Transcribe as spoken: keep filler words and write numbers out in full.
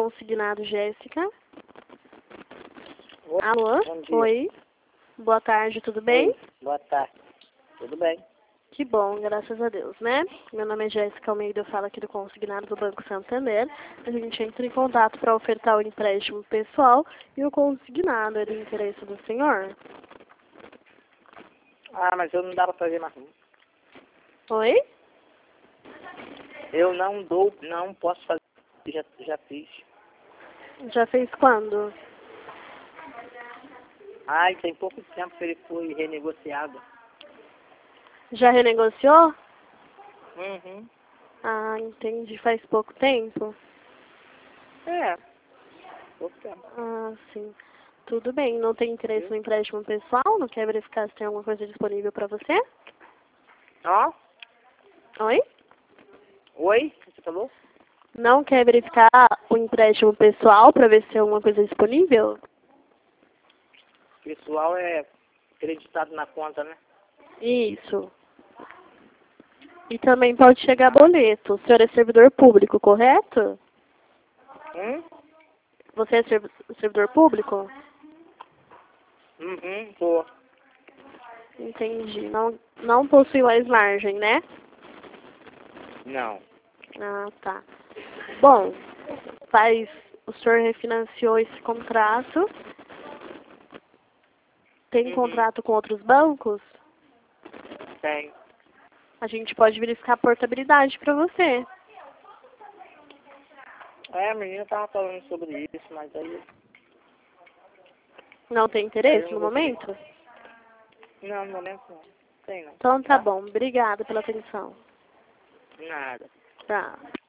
consignado, Jéssica. Oi, Alô? bom dia. Oi. Boa tarde, tudo bem? Oi, boa tarde. Tudo bem? Que bom, graças a Deus, né? Meu nome é Jéssica Almeida, eu falo aqui do consignado do Banco Santander. A gente entra em contato para ofertar o empréstimo pessoal e o consignado é do interesse do senhor. Ah, mas eu não dá pra fazer mais. Oi? Eu não dou, não posso fazer. Já, já fiz. Já fez quando? Ai, tem pouco tempo que ele foi renegociado. Já renegociou? Uhum. Ah, entendi. Faz pouco tempo? É, pouco tempo. Ah, sim. Tudo bem. Não tem interesse no empréstimo pessoal? Não quer verificar se tem alguma coisa disponível para você? Ó, Oi? oi, o que você falou? Não quer verificar o empréstimo pessoal para ver se tem alguma coisa disponível? O pessoal é acreditado na conta, né? Isso. E também pode chegar boleto. O senhor é servidor público, correto? Hum? Você é serv- servidor público? Uhum, tô. Entendi. Não, não possui mais margem, né? Não. Ah, tá. Bom, faz, o senhor refinanciou esse contrato. Tem Uhum, contrato com outros bancos? tem. A gente pode verificar a portabilidade para você. É, a menina tava falando sobre isso, mas aí... Não tem aí interesse eu no não gostei. momento? Não, no momento não. Tem não. Então tá Tá? bom. Obrigada pela atenção. Nada. Tá.